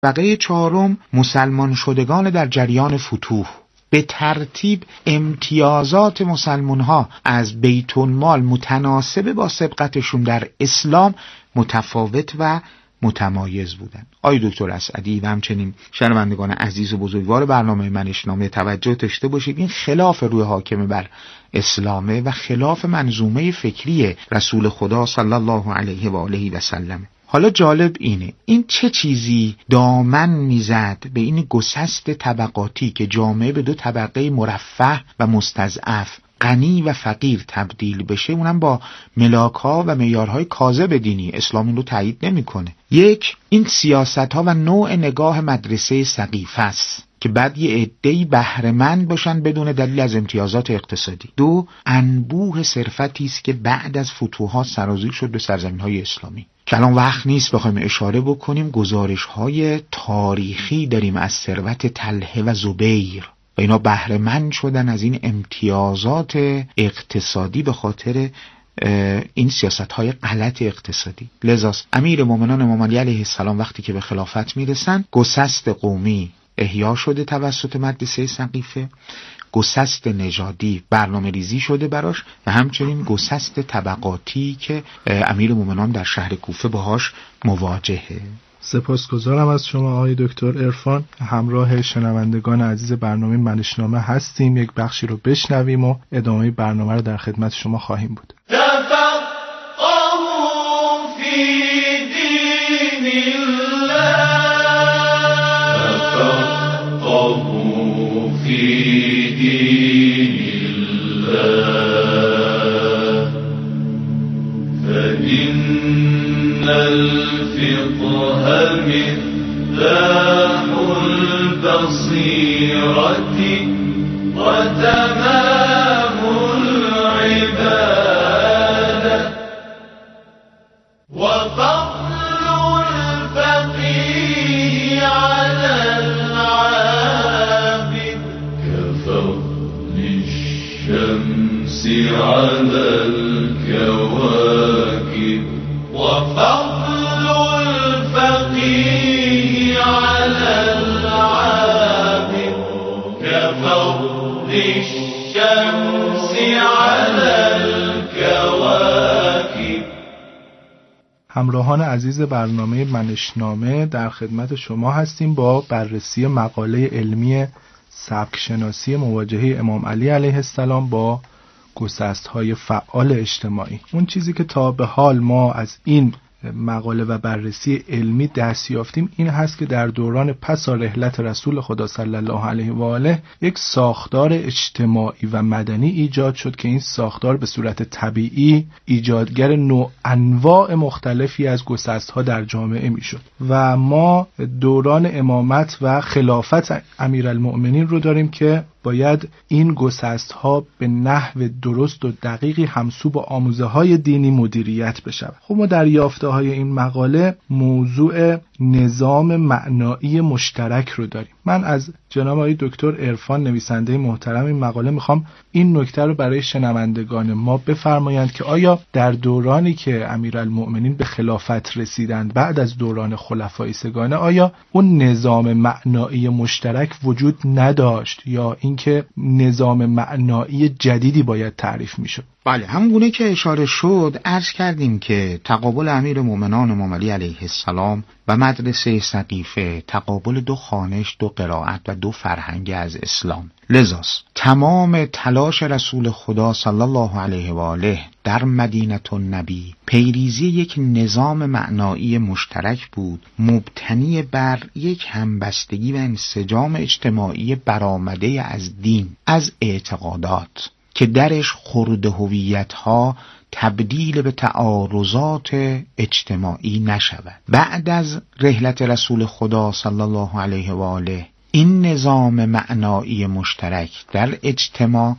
طبقه چهارم مسلمان شدگان در جریان فتوح. به ترتیب امتیازات مسلمان‌ها از بیت المال متناسب با سبقتشون در اسلام متفاوت و متمایز بودن. آقای دکتر اسعدی و همچنین شنوندگان عزیز و بزرگوار برنامه منشنامه توجه داشته باشید، این خلاف روی حاکم بر اسلامه و خلاف منظومه فکری رسول خدا صلی الله علیه و آله و سلم. حالا جالب اینه، این چه چیزی دامن میزد به این گسست طبقاتی که جامعه به دو طبقه مرفه و مستضعف، غنی و فقیر تبدیل بشه، اونم با ملاک‌ها و معیارهای کاذب دینی. اسلام این رو تایید نمی‌کنه. یک، این سیاست‌ها و نوع نگاه مدرسه سقیفه است که بعد یه عده‌ای بهره‌مند باشن بدون دلیل از امتیازات اقتصادی. دو، انبوه صرفتی است که بعد از فتوحات سرازیر شد به سرزمین‌های اسلامی. که الان وقت نیست بخوایم اشاره بکنیم، گزارش‌های تاریخی داریم از ثروت طلحه و زبیر و اینا بهره‌مند شدن از این امتیازات اقتصادی به خاطر این سیاست‌های غلط اقتصادی. لذا امیرالمومنین امام علی علیه السلام وقتی که به خلافت میرسن، گسست قومی احیا شده توسط مدرسه سقیفه، گسست نژادی برنامه ریزی شده براش و همچنین گسست طبقاتی که امیرالمومنین در شهر کوفه باهاش مواجهه. سپاسگزارم از شما آقای دکتر عرفان. همراه شنوندگان عزیز برنامه منشنامه هستیم. یک بخشی رو بشنویم و ادامه برنامه رو در خدمت شما خواهیم بود. مفتاح البصيرة وتمام العبادة وفضل الفقيه على العابد كفضل الشمس على الكواكب وفضل الفقيه على العابد كفضل الشمس على الكواكب. همراهان عزیز برنامه منشنامه در خدمت شما هستیم با بررسی مقاله علمی سبکشناسی مواجهه امام علی علیه السلام با گسست‌های فعال اجتماعی. اون چیزی که تا به حال ما از این مقاله و بررسی علمی دست یافتیم این هست که در دوران پس از رحلت رسول خدا صلی الله علیه و آله یک ساختار اجتماعی و مدنی ایجاد شد که این ساختار به صورت طبیعی ایجادگر نوع انواع مختلفی از گسست‌ها در جامعه میشد و ما دوران امامت و خلافت امیرالمؤمنین رو داریم که باید این گسست‌ها به نحو درست و دقیقی همسو با آموزه‌های دینی مدیریت بشود. خب ما در یافته‌های این مقاله موضوع نظام معنایی مشترک رو داریم. من از جناب آقای دکتر عرفان نویسنده محترم این مقاله میخوام این نکته رو برای شنوندگان ما بفرمایند که آیا در دورانی که امیرالمؤمنین به خلافت رسیدند بعد از دوران خلفای سگانه آیا اون نظام معنایی مشترک وجود نداشت یا اینکه نظام معنایی جدیدی باید تعریف میشد؟ بله، همونگونه که اشاره شد عرض کردیم که تقابل امیرالمومنین امام علی علیه السلام و مدرسه سقیفه تقابل دو خوانش، دو قرائت و دو فرهنگ از اسلام. لذاست تمام تلاش رسول خدا صلی الله علیه و آله در مدینه النبی پیریزی یک نظام معنایی مشترک بود، مبتنی بر یک همبستگی و انسجام اجتماعی برآمده از دین، از اعتقادات که درش خرد هویت‌ها تبدیل به تعارضات اجتماعی نشود. بعد از رحلت رسول خدا صلی الله علیه و آله این نظام معنایی مشترک در اجتماع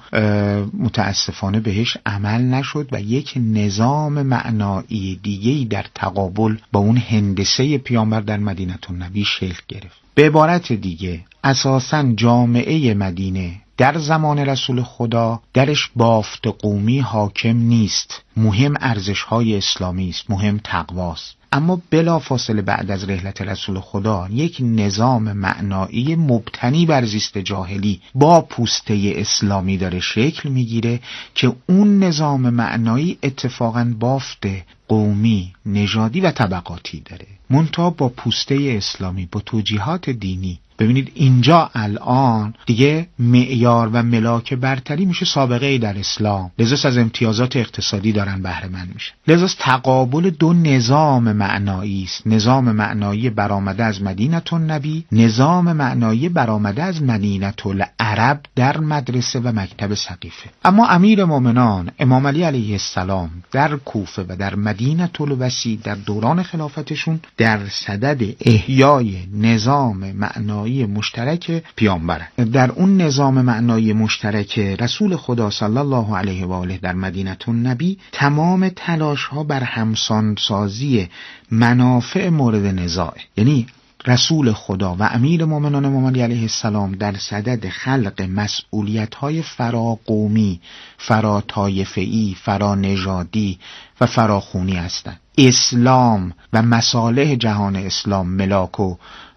متاسفانه بهش عمل نشد و یک نظام معنایی دیگه‌ای در تقابل با اون هندسه پیامبر در مدینه النبی شکل گرفت. به عبارت دیگه اساساً جامعه مدینه در زمان رسول خدا درش بافت قومی حاکم نیست، مهم ارزش‌های اسلامی است، مهم تقواست. اما بلافاصله بعد از رحلت رسول خدا یک نظام معنایی مبتنی بر زیست جاهلی با پوسته اسلامی داره شکل میگیره که اون نظام معنایی اتفاقاً بافت قومی، نژادی و طبقاتی داره، منتها با پوسته اسلامی، با توجیهات دینی. ببینید اینجا الان دیگه معیار و ملاک برتری میشه سابقه ای در اسلام، لذا از امتیازات اقتصادی دارن بهره مند میشن. لذا تقابل دو نظام معنایی است، نظام معنایی برآمده از مدینه النبی، نظام معنایی برآمده از مدینه العرب در مدرسه و مکتب سقیفه. اما امیر مومنان امام علی علیه السلام در کوفه و در مدینه الوسیع در دوران خلافتشون در صدد احیای نظام معنایی مشترک پیامبره. در اون نظام معنایی مشترک رسول خدا صلی الله علیه و آله در مدینه النبی تمام تلاش ها بر همسانسازی منافع مورد نزاع، یعنی رسول خدا و امیر مومنان امام علی علیه السلام در صدد خلق مسئولیت‌های فراقومی، فراتایفه‌ای، فرانژادی و فراخونی هستند. اسلام و مصالح جهان اسلام ملاک و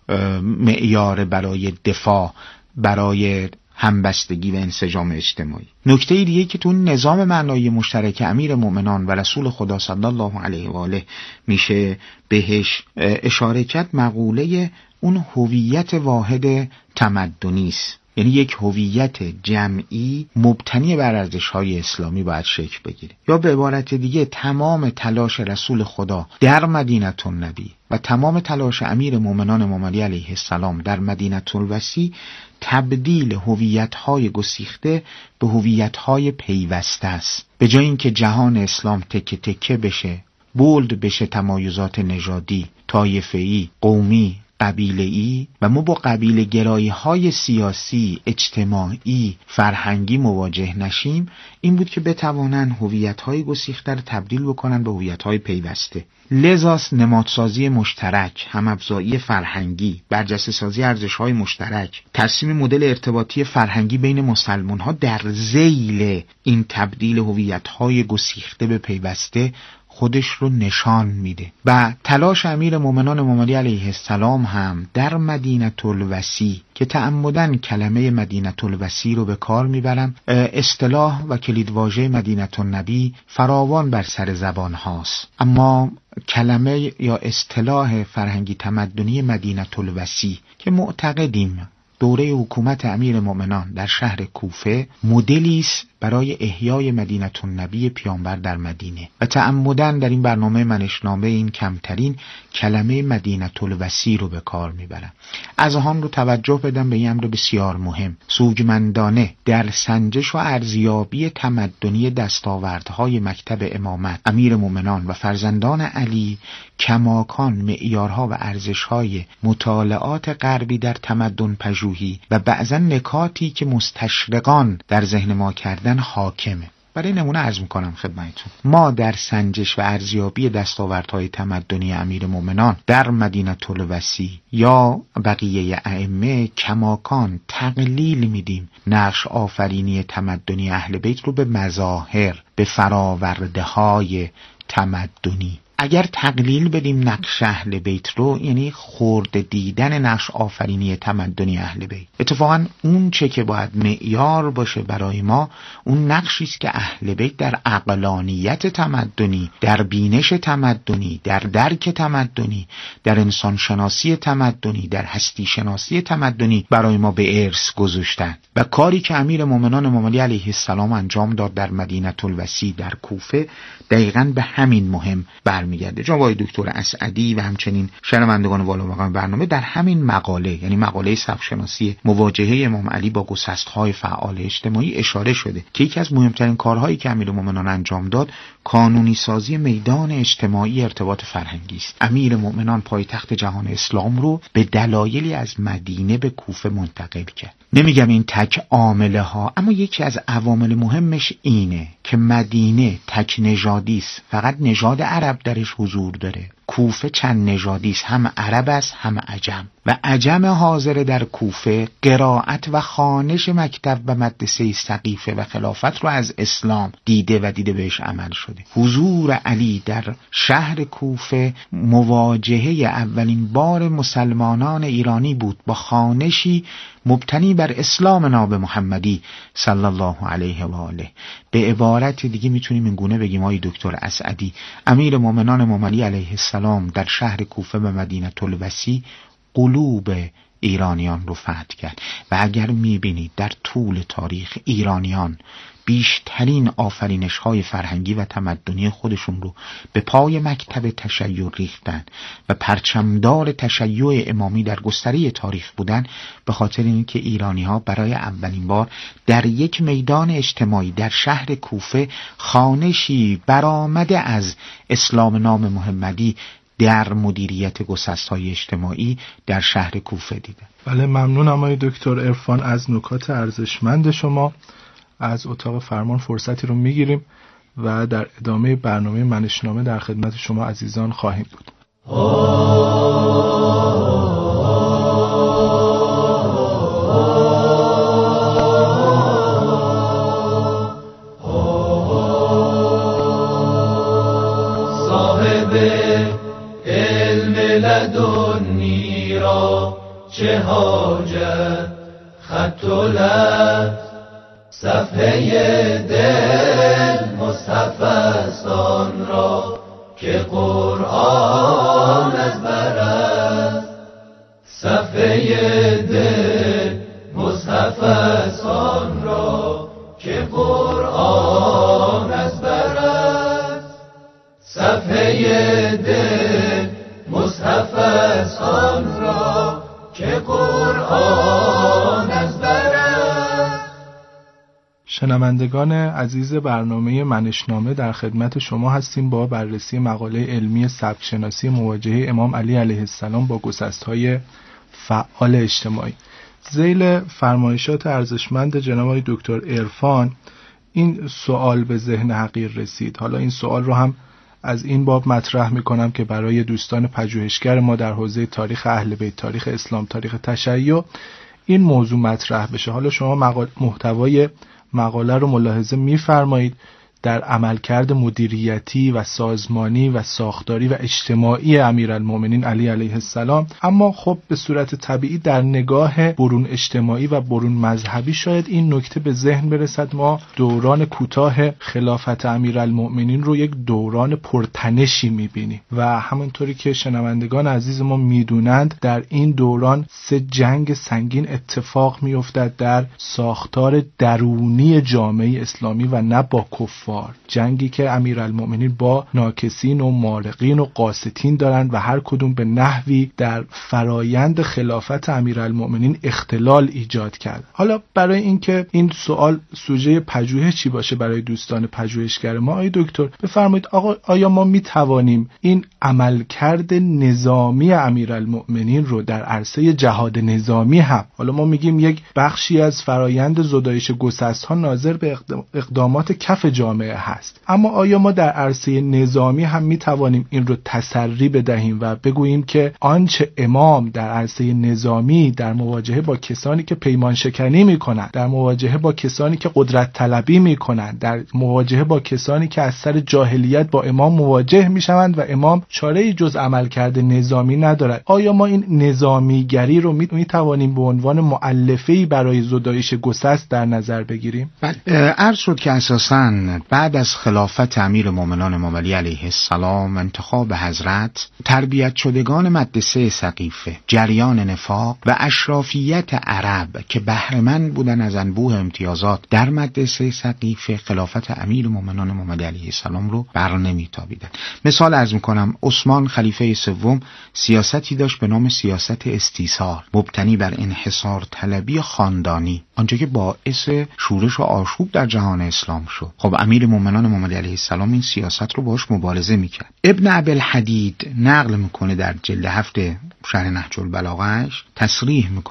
معیار برای دفاع، برای همبستگی و انسجام اجتماعی. نکته دیگه که تو نظام معنایی مشترک امیر مومنان و رسول خدا صلی الله علیه و آله میشه بهش اشاره کرد، مقوله اون هویت واحد تمدنی است. یعنی یک هویت جمعی مبتنی بر ارزش‌های اسلامی باید شکل بگیره. یا به عبارت دیگه تمام تلاش رسول خدا در مدینه النبی و تمام تلاش امیر مومنان امام علی علیه السلام در مدینه الوسیع تبدیل هویت‌های گسیخته به هویت‌های پیوسته است. به جای اینکه جهان اسلام تکه تکه بشه، بولد بشه تمایزات نژادی، طایفه‌ای، قومی، قبیله‌ای و ما با قبیله گرایی‌های سیاسی، اجتماعی، فرهنگی مواجه نشیم، این بود که بتوانند هویت‌های گسیخته رو تبدیل بکنن به هویت‌های پیوسته. لذاست نمادسازی مشترک، هم‌افزایی فرهنگی، برجسته‌سازی ارزش‌های مشترک، ترسیم مدل ارتباطی فرهنگی بین مسلمان‌ها در ذیل این تبدیل هویت‌های گسیخته به پیوسته خودش رو نشان میده. و تلاش امیر مومنان امام علی علیه السلام هم در مدینه الوسیع که تعمدن کلمه مدینه الوسیع رو به کار میبرم، اصطلاح و کلیدواژه مدینه النبی فراوان بر سر زبان هاست، اما کلمه یا اصطلاح فرهنگی تمدنی مدینه الوسیع که معتقدیم دوره حکومت امیر مومنان در شهر کوفه مدلی است برای احیای مدینه النبی پیامبر در مدینه و تعمدن در این برنامه منشنامه این کمترین کلمه مدینه الوسیع رو به کار میبرم. از آن رو توجه بدم به این امر بسیار مهم، سوگمندانه در سنجش و ارزیابی تمدنی دستاوردهای مکتب امامت امیر مومنان و فرزندان علی کماکان معیارها و ارزشهای مطالعات غربی در تمدن پژوهی و بعضا نکاتی که مستشرقان در ذهن ما کردن حاکمه. برای نمونه عرض میکنم خدمتتون، ما در سنجش و ارزیابی دستاوردهای تمدنی امیر مومنان در مدینه الوسیع یا بقیه ائمه کماکان تقلیل میدیم نقش آفرینی تمدنی اهل بیت رو به مظاهر، به فراورده های تمدنی. اگر تقلیل بدیم نقش اهل بیت رو، یعنی خرد دیدن نقش آفرینی تمدنی اهل بیت. اتفاقا اون چه که باید معیار باشه برای ما، اون نقشی است که اهل بیت در عقلانیت تمدنی، در بینش تمدنی، در درک تمدنی، در انسان شناسی تمدنی، در هستی شناسی تمدنی برای ما به ارث گذاشتن. و کاری که امیر مومنان امام علی علیه السلام انجام داد در مدینه الوسیع در کوفه دقیقاً به همین مهم برمیگرده. جناب آقای دکتر اسعدی و همچنین شنوندگان والا مقام برنامه در همین مقاله، یعنی مقاله سبک‌شناسی مواجهه امام علی با گسست‌های فعال اجتماعی، اشاره شده که یکی از مهمترین کارهایی که امیر مومنان انجام داد کانونی سازی میدان اجتماعی ارتباط فرهنگی است. امیر مومنان پایتخت جهان اسلام رو به دلایلی از مدینه به کوفه منتقل کرد. نمیگم این تک عامله ها، اما یکی از عوامل مهمش اینه که مدینه تک نژادی است، فقط نژاد عرب درش حضور داره. کوفه چند نژادی است، هم عرب است هم عجم، و عجم حاضر در کوفه قرائت و خوانش مکتب و مدرسه سقیفه و خلافت رو از اسلام دیده و دیده بهش عمل شده. حضور علی در شهر کوفه مواجهه اولین بار مسلمانان ایرانی بود با خوانشی مبتنی بر اسلام ناب محمدی صلی الله علیه و آله. به عبارت دیگه میتونیم این گونه بگیم آقای دکتر اسعدی، امیر مومنان امام علی علیه السلام در شهر کوفه و مدینه الوسیع قلوب ایرانیان رو فتح کرد. و اگر میبینید در طول تاریخ ایرانیان بیشترین آفرینش‌های فرهنگی و تمدنی خودشون رو به پای مکتب تشیع ریختن و پرچمدار تشیع امامی در گستره تاریخ بودن، به خاطر اینکه ایرانی‌ها برای اولین بار در یک میدان اجتماعی در شهر کوفه خوانشی برآمده از اسلام نام محمدی در مدیریت گسست‌های اجتماعی در شهر کوفه دیدن. بله، ممنونم آقای دکتر عرفان از نکات ارزشمند شما. از اتاق فرمان فرصتی رو میگیریم و در ادامه برنامه منشنامه در خدمت شما عزیزان خواهیم بود. صاحب علم لدنی را چه حاجت خط و لفظ، صفحه دل مصحف است آن را که قرآن از بر است. صفحه دل مصحف است آن را که قرآن از بر است. صفحه دل مصحف است آن را که قرآن از بر است. شنوندگان عزیز برنامه منشنامه در خدمت شما هستیم با بررسی مقاله علمی سبکشناسی مواجهه امام علی علیه السلام با گسست‌های فعال اجتماعی. ذیل فرمایشات ارزشمند جناب دکتر عرفان این سوال به ذهن حقیر رسید. حالا این سوال رو هم از این باب مطرح میکنم که برای دوستان پژوهشگر ما در حوزه تاریخ اهل بیت، تاریخ اسلام، تاریخ تشیع این موضوع مطرح بشه. حالا شما محتوای مقاله رو ملاحظه می‌فرمایید در عملکرد مدیریتی و سازمانی و ساختاری و اجتماعی امیرالمومنین علی علیه السلام، اما خب به صورت طبیعی در نگاه برون اجتماعی و برون مذهبی شاید این نکته به ذهن برسد ما دوران کوتاه خلافت امیرالمومنین رو یک دوران پرتنشی می‌بینیم و همونطوری که شنوندگان عزیز ما می‌دونند در این دوران 3 جنگ سنگین اتفاق می‌افتد در ساختار درونی جامعه اسلامی و نه با کفار. جنگی که امیرالمومنین با ناکسین و مارقین و قاسطین دارند و هر کدوم به نحوی در فرایند خلافت امیرالمومنین اختلال ایجاد کرد. حالا برای اینکه این سوال سوژه پژوهش چی باشه برای دوستان پژوهشگر ما، آقای دکتر بفرمایید آیا ما میتوانیم این عملکرد نظامی امیرالمومنین رو در عرصه جهاد نظامی هم، حالا ما میگیم یک بخشی از فرایند زدایش گسست‌ها ناظر به اقدامات کف جامعه هست، اما آیا ما در عرصه نظامی هم میتوانیم این رو تسری بدهیم و بگوییم که آنچه امام در عرصه نظامی در مواجهه با کسانی که پیمان شکنی میکنند، در مواجهه با کسانی که قدرت طلبی میکنند، در مواجهه با کسانی که از سر جاهلیت با امام مواجه میشوند و امام چاره‌ای جز عملکرد نظامی ندارد، آیا ما این نظامیگری رو میتوانیم به عنوان مؤلفه‌ای برای زدایش گسست در نظر بگیریم؟ عرض شد که اساساً بعد از خلافت امیر مومنان امام علی علیه السلام، انتخاب حضرت، تربیت شدگان مدرسه سقیفه، جریان نفاق و اشرافیت عرب که بهره‌مند بودن از انبوه امتیازات در مدرسه سقیفه، خلافت امیر مومنان امام علی علیه السلام رو برنمیتابیدن. مثال عرض میکنم، عثمان خلیفه سوم سیاستی داشت به نام سیاست استیصال، مبتنی بر انحصار طلبی خاندانی، آنچه که باعث شورش و آشوب در جهان اسلام شد. خب امیر مومنان امام علی علیه السلام این سیاست رو باش مبارزه میکرد. ابن ابوالحدید نقل میکنه در جلد 7 شرح نهج البلاغه‌اش، تصریح میکنه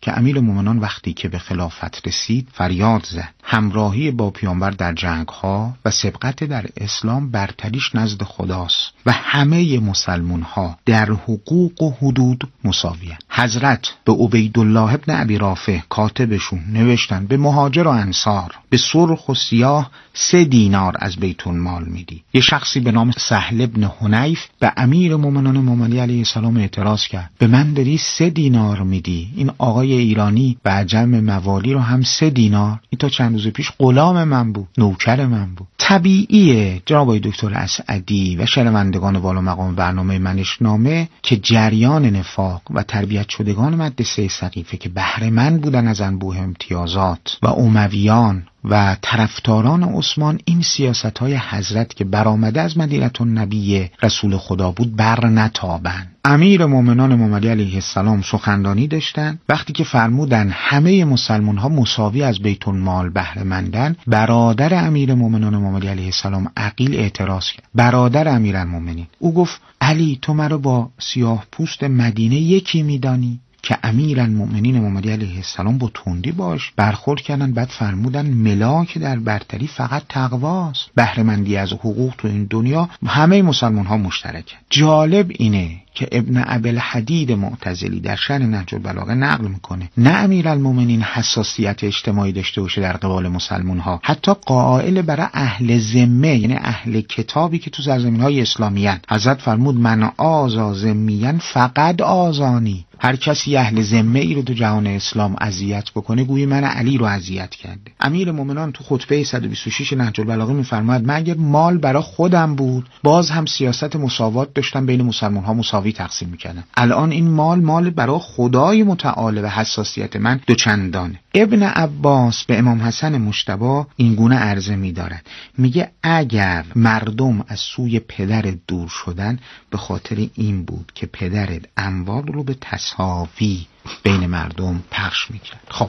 که امیرالمومنین وقتی که به خلافت رسید فریاد زد. همراهی با پیامبر در جنگ‌ها و سبقت در اسلام برتریش نزد خداست و همه مسلمان‌ها در حقوق و حدود مساوی‌اند. حضرت به عبیدالله ابن ابی رافع کاتبشون نوشتن به مهاجر و انصار به سرخ و سیاه 3 دینار از بیت المال میدی. یه شخصی به نام سهل ابن حنیف به امیرالمومنین امام علی علیه السلام اعتراض کرد، به من داری 3 دینار میدی، این آقای ایرانی به عجم موالی رو هم 3 دینار، این تا چند روز پیش غلام من بود، نوکر من بود. طبیعیه جناب دکتر اسعدی و شنوندگان والا مقام برنامه منشنامه که جریان نفاق و تربیت شدگان مدرسه سقیفه که بهره مند بودن از انبوه امتیازات و امویان و طرفداران عثمان این سیاست‌های حضرت که برآمده از مدینه النبی رسول خدا بود بر نتابند. امیرالمومنین امام علی علیه السلام سخنرانی داشتن. وقتی که فرمودن همه مسلمان‌ها مساوی از بیت المال بهره مندن، برادر امیرالمومنین امام علی علیه السلام عقیل اعتراض کرد. برادر امیرالمومنین او گفت علی تو مرا با سیاه پوست مدینه یکی میدانی؟ که امیرالمومنین امام علی علیه السلام با تندی باش برخورد کردن. بعد فرمودن ملاک در برتری فقط تقواست، بهره مندی از حقوق تو این دنیا همه مسلمان ها مشترکه. جالب اینه که ابن ابوالحدید معتزلی در شرح نهج البلاغه نقل میکنه نه امیرالمومنین حساسیت اجتماعی داشته باشه در قبال مسلمان ها، حتی قائل برای اهل ذمه یعنی اهل کتابی که تو سرزمین های اسلامی هستند. حضرت فرمود من آزا ذمیان فقط آزانی، هر کسی اهل ذمه ای رو تو جهان اسلام اذیت بکنه گویی من علی رو اذیت کرده. امیرالمومنین تو خطبه 126 نهج البلاغه میفرماید من اگر مال برای خودم بود باز هم سیاست مساوات داشتم، بین مسلمان ها مساوی تقسیم میکنم. الان این مال برای خدای متعال و حساسیت من دوچندانه. ابن عباس به امام حسن مجتبی این گونه عرضه می‌دارد، میگه اگر مردم از سوی پدر دور شدن به خاطر این بود که پدرت اموال رو به تساوی بین مردم پخش میکرد. خب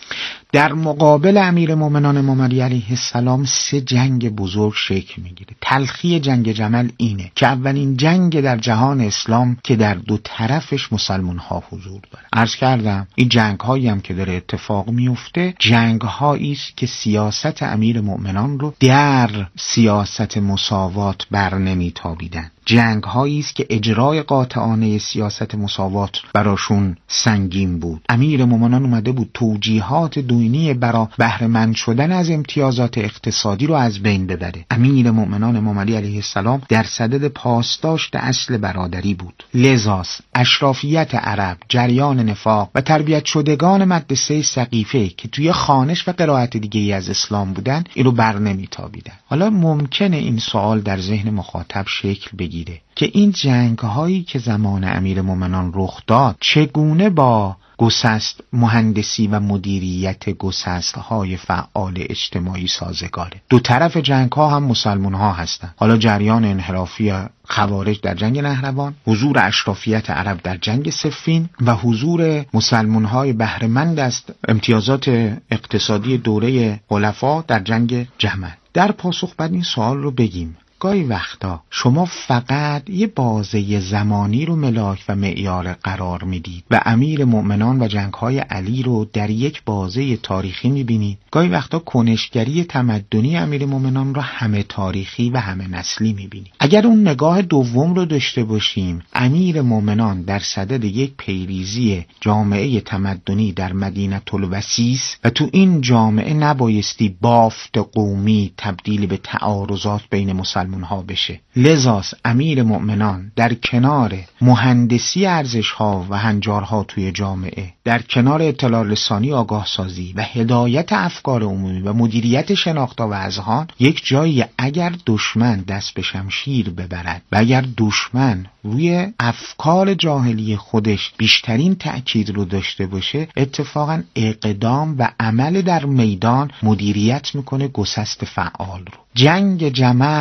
در مقابل امیرالمومنین امام علی علیه السلام 3 جنگ بزرگ شکل میگیره. تلخی جنگ جمل اینه که اولین جنگ در جهان اسلام که در 2 طرفش مسلمان ها حضور داره. عرض کردم این جنگ هایی هم که داره اتفاق میفته جنگ هایی است که سیاست امیرالمومنین رو در سیاست مساوات بر نمیتابیدن. جنگ هایی است که اجرای قاطعانه سیاست مساوات براشون سنگین بود. امیرالمومنین اومده بود توجیهات دینی برای بهره مند شدن از امتیازات اقتصادی رو از بین ببره. امیرالمومنین امام علی علیه السلام در صدد پاسداشت اصل برادری بود. لذاست اشرافیت عرب، جریان نفاق و تربیت شدگان مدرسه سقیفه که توی خوانش و قرائت دیگه‌ای از اسلام بودن اینو بر نمیتابیدن. حالا ممکنه این سوال در ذهن مخاطب شکل بگیره که این جنگ هایی که زمان امیرالمومنین رخ داد چگونه با گسست مهندسی و مدیریت گسست های فعال اجتماعی سازگاره. 2 طرف جنگ ها هم مسلمان ها هستند. حالا جریان انحرافی خوارج در جنگ نهروان، حضور اشرافیت عرب در جنگ صفین و حضور مسلمان های بهره مند از امتیازات اقتصادی دوره خلفا در جنگ جمل. در پاسخ بعد این سوال رو بگیم گاهی وقتا شما فقط یه بازه زمانی رو ملاک و معیار قرار میدید و امیرالمومنین و جنگ‌های علی رو در یک بازه تاریخی میبینید. گاهی وقتا کنشگری تمدنی امیرالمومنین رو همه تاریخی و همه نسلی میبینید. اگر اون نگاه دوم رو داشته باشیم، امیرالمومنین در صدد یک پیریزی جامعه تمدنی در مدینه الوسیس و تو این جامعه نبایستی بافت قومی تبدیل به تعارضات بین مسلمان ها بشه. لذاست امیرالمومنین در کنار مهندسی ارزش‌ها و هنجارها توی جامعه، در کنار اطلاع رسانی آگاه سازی و هدایت افکار عمومی و مدیریت شناختا و اذهان، یک جایی اگر دشمن دست به شمشیر ببرد و اگر دشمن روی افکار جاهلی خودش بیشترین تأکید رو داشته باشه، اتفاقا اقدام و عمل در میدان مدیریت میکنه گسست فعال رو. جنگ جمل که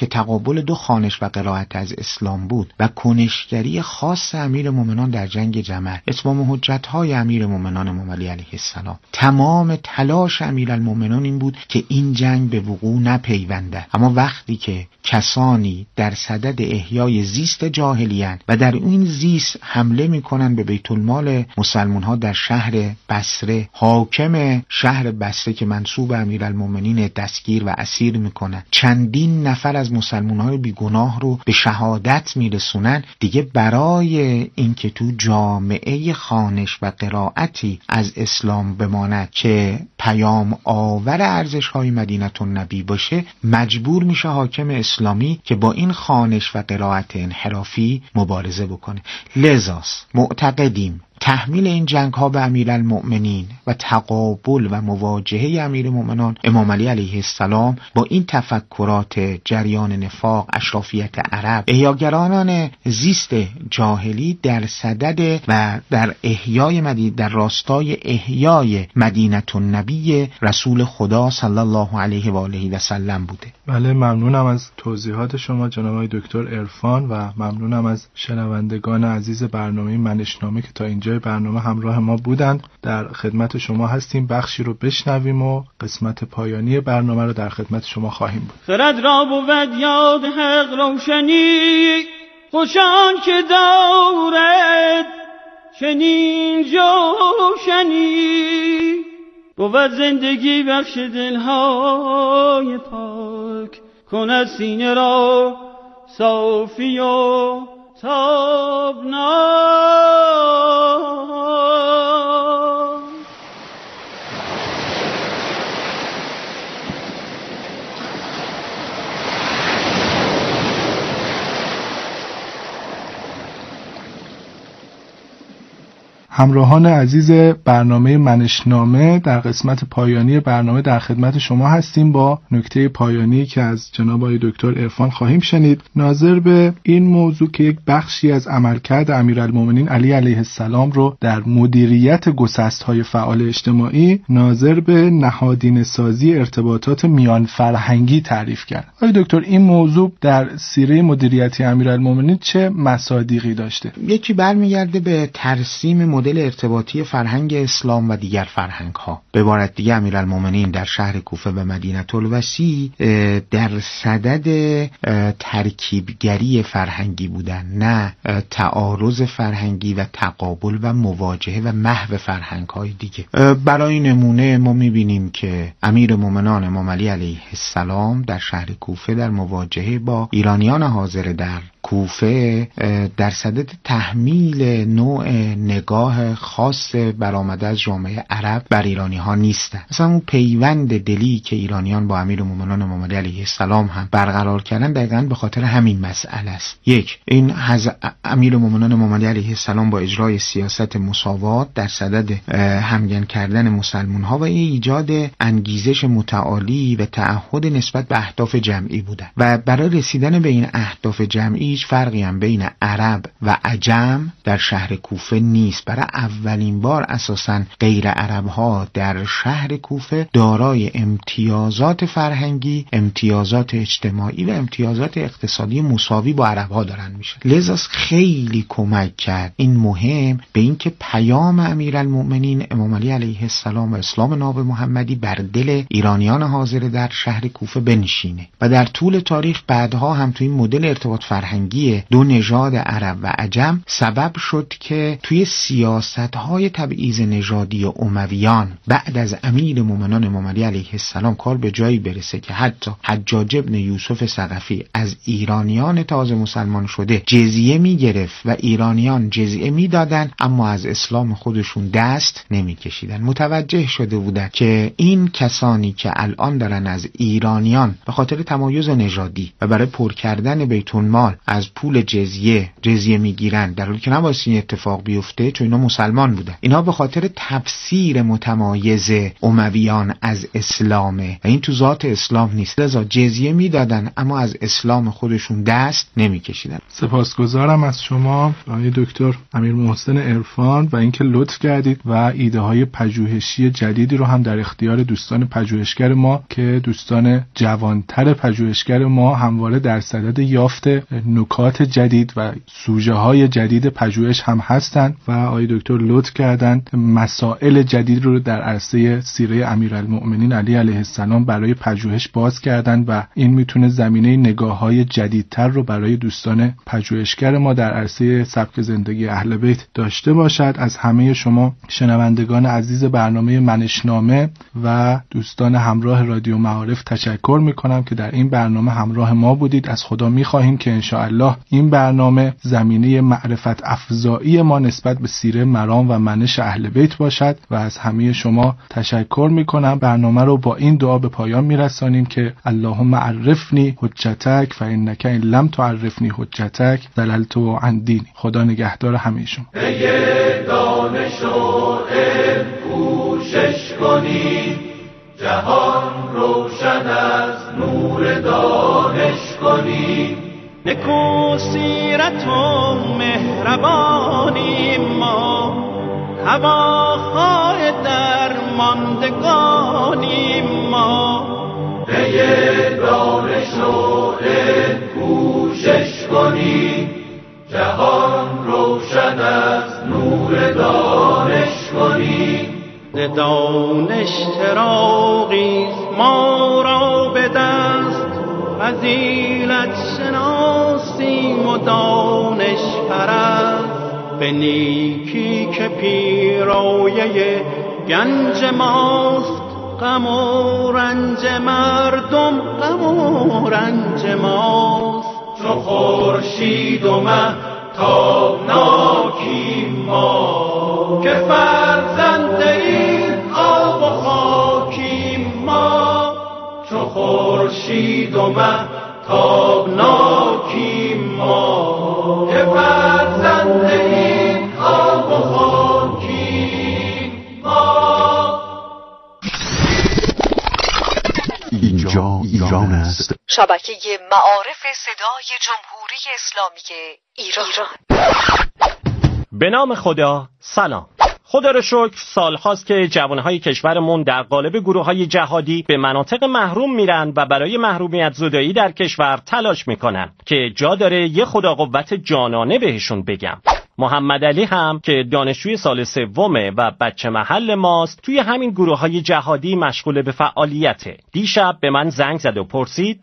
تقابل دو خوانش و قرائت از اسلام بود و کنشگری خاص امیرالمومنان در جنگ جمل، اتمام حجت‌های امیرالمومنان امام علی علیه السلام، تمام تلاش امیرالمومنان این بود که این جنگ به وقوع نپیونده. اما وقتی که کسانی در صدد احیای زیست جاهلیت و در این زیست حمله میکنن به بیت المال مسلمان‌ها در شهر بصره، حاکم شهر بصره که منسوب امیرالمومنین دستگیر و اسیر میکنن، چندین نفر از مسلمان‌های بیگناه رو به شهادت میرسونن، دیگه برای اینکه تو جامعه خوانش و قرائتی از اسلام بماند که پیام آور ارزش‌های مدینه النبی باشه، مجبور میشه حاکم اسلامی که با این خوانش و قرائت انحرافی مبارزه بکنه. لذاست معتقدیم تحمیل این جنگ ها به امیرالمؤمنین و تقابل و مواجهه امیرالمؤمنان امام علی علیه السلام با این تفکرات جریان نفاق، اشرافیت عرب، احیاگرانان زیست جاهلی در صدد و در احیای مدینه، در راستای احیای مدینه النبی رسول خدا صلی الله علیه و آله و سلم بوده. بله، ممنونم از توضیحات شما جناب آقای دکتر عرفان و ممنونم از شنوندگان عزیز برنامه منشنامه که تا اینجای برنامه همراه ما بودند. در خدمت شما هستیم، بخشی رو بشنویم و قسمت پایانی برنامه رو در خدمت شما خواهیم بود. خرد را بود یاد حق روشنی، خوشان که دارد چنین جوشنی، بود زندگی بخش دلهای پاک، کند سینه را صافی و تابناک. همراهان عزیز برنامه منشنامه، در قسمت پایانی برنامه در خدمت شما هستیم با نکته پایانی که از جناب آقای دکتر عرفان خواهیم شنید. ناظر به این موضوع که یک بخشی از عملکرد امیرالمومنین علی علیه السلام رو در مدیریت گسست‌های فعال اجتماعی ناظر به نهادینه سازی ارتباطات میان فرهنگی تعریف کرد. آقای دکتر، این موضوع در سیره مدیریتی امیرالمومنین چه مصادیقی داشته؟ یکی برمیگرده به ترسیم مدل ارتباطی فرهنگ اسلام و دیگر فرهنگ ها. به عبارت دیگه امیرالمومنین در شهر کوفه و مدینه الوسیع در صدد ترکیبگری فرهنگی بودن، نه تعارض فرهنگی و تقابل و مواجهه و محو فرهنگ های دیگه. برای نمونه ما میبینیم که امیرالمومنان امام علی علیه السلام در شهر کوفه در مواجهه با ایرانیان حاضر در کوفه در صدد تحمیل نوع نگاه خاص برآمده از جامعه عرب بر ایرانی ها نیستن. مثلا اون پیوند دلی که ایرانیان با امیرالمومنان امام علی علیه السلام هم برقرار کردن دقیقاً به خاطر همین مسئله است. یک، این امیرالمومنان امام علی علیه السلام با اجرای سیاست مساوات در صدد همگن کردن مسلمان ها و ایجاد انگیزش متعالی و تعهد نسبت به اهداف جمعی بودن و برای رسیدن به این اهداف جمعی هیچ فرقی هم بین عرب و عجم در شهر کوفه نیست. برای اولین بار اساساً غیر عرب ها در شهر کوفه دارای امتیازات فرهنگی، امتیازات اجتماعی و امتیازات اقتصادی مساوی با عرب ها دارن میشه. لذا خیلی کمک کرد این مهم به اینکه پیام امیرالمؤمنین امام علی علیه السلام و اسلام ناب محمدی بر دل ایرانیان حاضر در شهر کوفه بنشینه و در طول تاریخ بعدها هم توی این مدل ارتباط فرهنگی دو نژاد عرب و عجم سبب شد که توی سیاست‌های تبعیض نژادی امویان بعد از امیرالمومنان امام علی علیه السلام کار به جایی برسه که حتی حجاج ابن یوسف ثقفی از ایرانیان تازه مسلمان شده جزیه میگرفت و ایرانیان جزیه میدادن اما از اسلام خودشون دست نمیکشیدن. متوجه شده بودن که این کسانی که الان دارن از ایرانیان به خاطر تمایز نژادی و برای پر کردن بیت المال از پول جزیه میگیرن، در حالی که نباید این اتفاق بیفته چون اینا مسلمان بودن. اینا به خاطر تفسیر متمایز امویان از اسلامه و این تو ذات اسلام نیست. لذا جزیه میدادن اما از اسلام خودشون دست نمیکشیدن. سپاسگزارم از شما آقای دکتر امیر محسن عرفان و اینکه لطف کردید و ایده های پژوهشی جدیدی رو هم در اختیار دوستان پژوهشگر ما که دوستان جوانتر پژوهشگر ما همواره در صدد یافت نکات جدید و سوژه های جدید پژوهش هم هستند و آقای دکتر لطف کردند مسائل جدید رو در عرصه سیره امیرالمؤمنین علی علیه السلام برای پژوهش باز کردند و این میتونه زمینه نگاه‌های جدیدتر رو برای دوستان پژوهشگر ما در عرصه سبک زندگی اهل بیت داشته باشد. از همه شما شنوندگان عزیز برنامه منشنامه و دوستان همراه رادیو معارف تشکر میکنم که در این برنامه همراه ما بودید. از خدا میخواهیم که انشاءالله این برنامه زمینه معرفت افزایی ما نسبت به سیره، مرام و منش اهل بیت باشد و از همه شما تشکر میکنم. برنامه رو با این دعا به پایان میرسانیم که اللهم عرفنی حجتک فانک ان لم تعرفنی حجتک ضللت عن دینی. خدا نگهدار همه شما. دانش و علم کوشش کنی، جهان روشن از نور دانش کنی. نکو سیرت و مهربانی ما، هواخواه درماندگانی ما. پی دانش و علم کوشش کنی، جهان روشن از نور دانش کنی. دانش چراغی ما را به دست، فضیلت شناسیم و دانش پرست. به نیکی که پیرایه گنج ماست، غم و رنج مردم غم و رنج ماست. چو خورشید و مه تابناکیم ما، که فرزند این آب و خاکیم ما. چو خورشید و مه تابناکیم ما، که فرزند این آب و خاکیم ما. اینجا ایران است. شبکه معارف صدای جمهوری اسلامی ایران. به نام خدا. سلام. خدا رو شکر سال هاست که جوانهای کشورمون در قالب گروه‌های جهادی به مناطق محروم میرن و برای محرومیت زدایی در کشور تلاش میکنن که جا داره یه خدا قوت جانانه بهشون بگم. محمد علی هم که دانشجوی سال سومه و بچه محل ماست، توی همین گروه‌های جهادی مشغول به فعالیته. دیشب به من زنگ زد و پرسید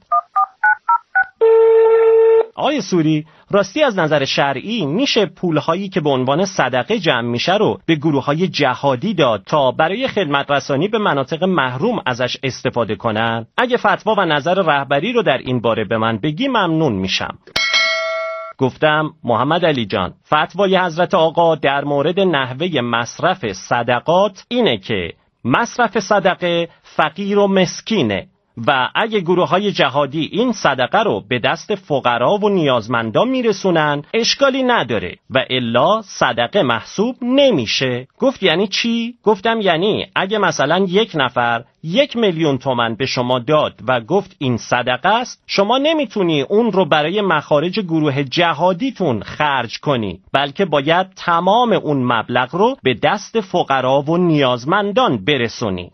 آقای سوری، راستی از نظر شرعی میشه پولهایی که به عنوان صدقه جمع میشه رو به گروه‌های جهادی داد تا برای خدمت رسانی به مناطق محروم ازش استفاده کنن؟ اگه فتوا و نظر رهبری رو در این باره به من بگی ممنون میشم. گفتم محمد علی جان، فتوای حضرت آقا در مورد نحوه مصرف صدقات اینه که مصرف صدقه فقیر و مسکینه و اگه گروه‌های جهادی این صدقه رو به دست فقرا و نیازمندان میرسونن اشکالی نداره و الا صدقه محسوب نمیشه. گفت یعنی چی؟ گفتم یعنی اگه مثلا یک نفر 1,000,000 تومان به شما داد و گفت این صدقه است، شما نمیتونی اون رو برای مخارج گروه جهادیتون خرج کنی، بلکه باید تمام اون مبلغ رو به دست فقرا و نیازمندان برسونی.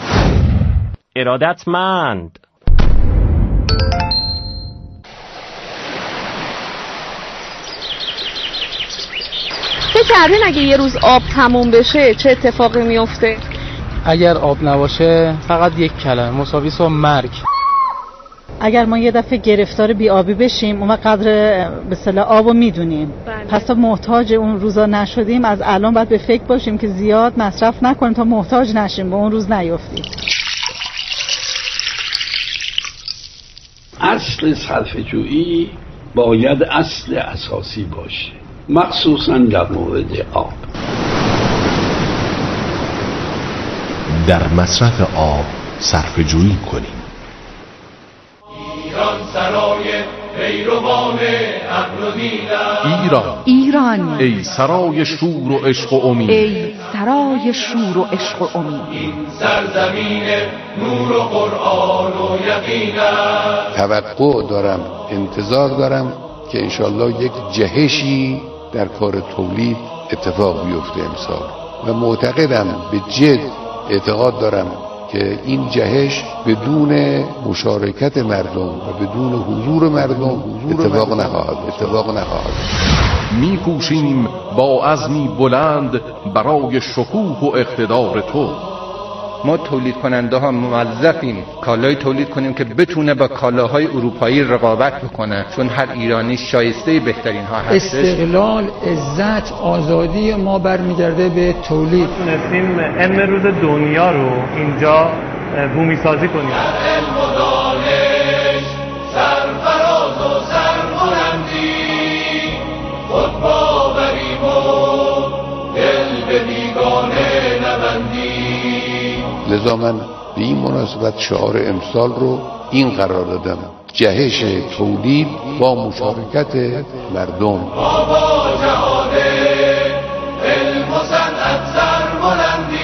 ارادتمند. فکر کردین اگه یه روز آب تموم بشه چه اتفاقی میفته؟ اگر آب نباشه فقط یک کلمه مساوی با مرگ. اگر ما یه دفعه گرفتار بی‌آبی بشیم اون قدر به اصطلاح آبو میدونیم، پس تا محتاج اون روزا نشدیم از الان باید به فکر باشیم که زیاد مصرف نکنیم تا محتاج نشیم، به اون روز نیفتیم. اصل صرفه‌جویی باید اصل اساسی باشه، مخصوصا در مورد آب. در مصرف آب صرفه‌جویی کنیم. ایران سرای پیروان عقل و دیدم. ایران ای سرای شور و عشق و امید، ای سرای شور و عشق و امید. این سرزمین نور و قرآن و یقین است. توقع دارم، انتظار دارم که انشالله یک جهشی در کار تولید اتفاق بیفته امسال و معتقدم، به جد اعتقاد دارم که این جهش بدون مشارکت مردم و بدون حضور مردم اتفاق نخواهد. می‌کوشیم با عزمی بلند برای شکوه و اقتدار تو. ما تولید کننده ها موظفیم کالای تولید کنیم که بتونه با کالاهای اروپایی رقابت بکنه، چون هر ایرانی شایسته بهترین ها هستش. استقلال، عزت، آزادی ما برمیگرده به تولید. تونستیم علم روز دنیا رو اینجا بومی سازی کنیم. علم و دانش، سرفراز و سربلندی، خود باوریم و دل به بیگانه نبندی. لذا من به این مناسبت شعار امسال رو این قرار دادم: جهش تولید با مشارکت مردم.